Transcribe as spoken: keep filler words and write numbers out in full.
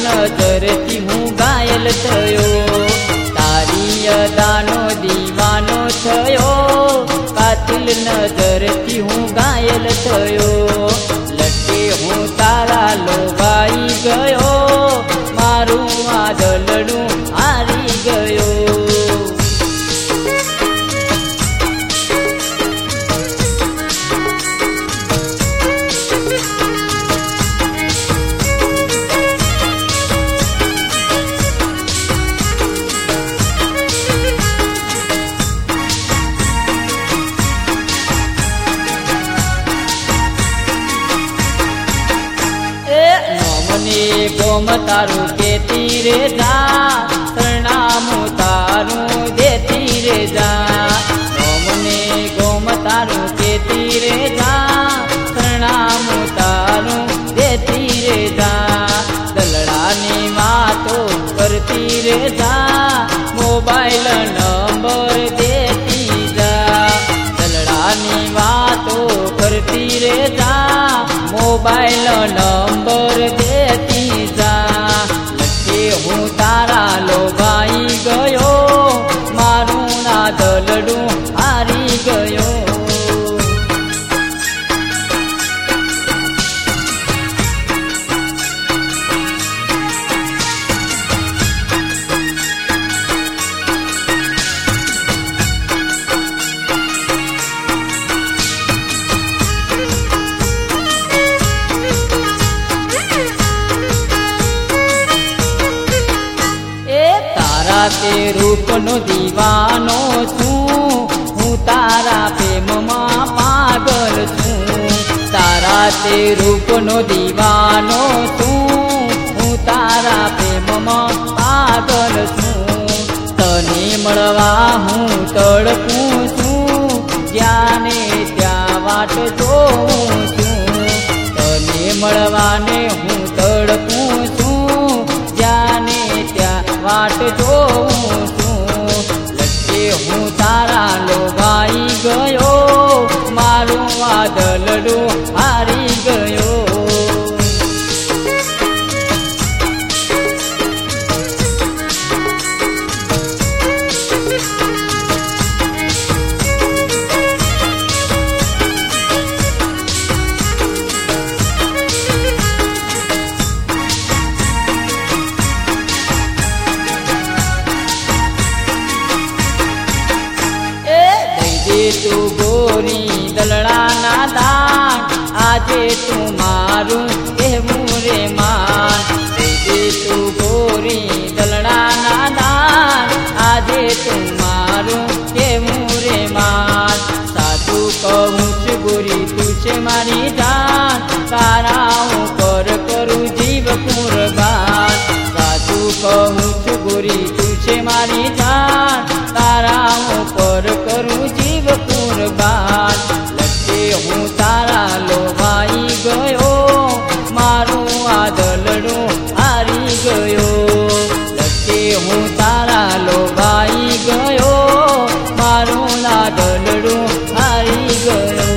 नजरथी हूँ घायल थयो। तारी अदानो दीवानो थयो, कातिल नजरथी हूँ घायल थयो। लटे हूँ तारा लोभाई गयो, मारू आ दलडू हारी गयो। गोम तारू देती रे जा, प्रणाम तारू देती रे जा। गोमने गोम तारू देती रे जा, प्रणाम तारू देती रे जा। दलड़ानी बातो करती रे जा, मोबाइल नंबर देती जा। दलड़ानी बातो करती रे जा, मोबाइल नंबर देती जा। लटे हूँ तारा लोभाई गयो, मारू ना दलडू हारी गयो। ते रूप नो दीवानो छूं, हूँ तारा प्रेम मां पागल छूं। तारा ते रूप नो दीवानो छूं, हूँ तारा प्रेम मां पागल छूं। तने मळवा हूँ तड़पूं छूं, ज्याने त्या वाट जोऊं छूं। तने मळवाने हूँ तड़पूं छूं, ज्याने त्या वाट जोऊं छूं। लटे हूँ तारा लोभाई गयो, मारू आ दलडू हारी गयो। तू गोरी दलड़ा ना दान, आजे तू मारू कहूँ रे मान। दे तू गोरी दलड़ा ना दान, आजे तू मारू कहूँ रे मान। साधु कहूँ छ गोरी तुझे मारी जान, तारा कर करूँ जीव कुर्बान। साधु कहूँ छ गोरी तुझे मारी जान, तारा कर करूँ जीव कुर्बान। लटे हूँ तारा लोभाई गयो, मारू आ दलडू हारी गयो। लटे हूँ तारा लोभाई गयो, मारू आ दलडू हारी गयो।